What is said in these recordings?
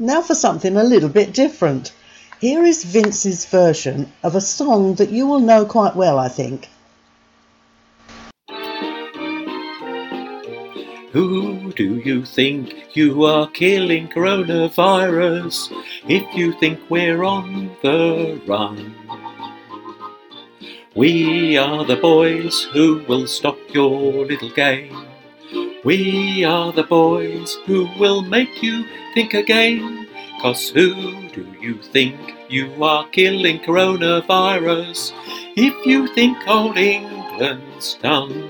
Now for something a little bit different. Here is Vince's version of a song that you will know quite well, I think. Who do you think you are killing coronavirus if you think we're on the run? We are the boys who will stop your little game. We are the boys who will make you think again. 'Cause who do you think you are killing coronavirus if you think old England's done?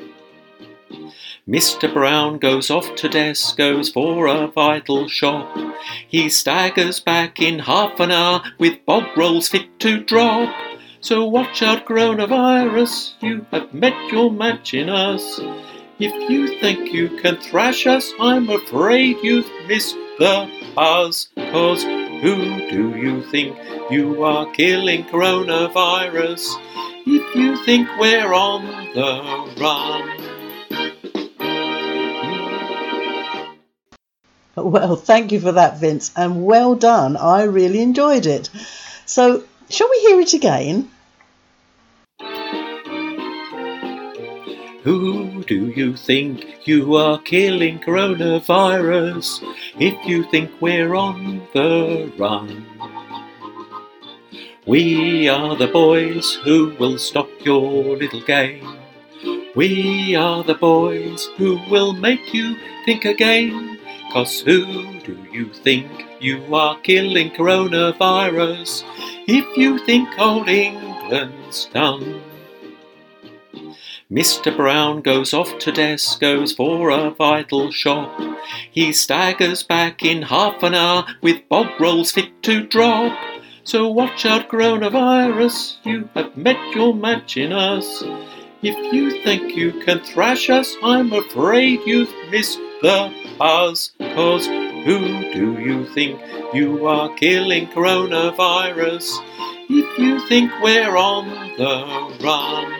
Mr. Brown goes off to Tesco's for a vital shop. He staggers back in half an hour with bog rolls fit to drop. So watch out, coronavirus, you have met your match in us. If you think you can thrash us, I'm afraid you've missed the buzz. 'Cause who do you think you are killing coronavirus if you think we're on the run? Well, thank you for that, Vince, and well done. I really enjoyed it. So, shall we hear it again? Who do you think you are killing coronavirus if you think we're on the run? We are the boys who will stop your little game. We are the boys who will make you think again. 'Cause who do you think you are killing coronavirus if you think old England's done? Mr. Brown goes off to Tesco's for a vital shop. He staggers back in half an hour with bog rolls fit to drop. So watch out, coronavirus, you have met your match in us. If you think you can thrash us, I'm afraid you've missed the buzz. 'Cause who do you think you are killing coronavirus if you think we're on the run?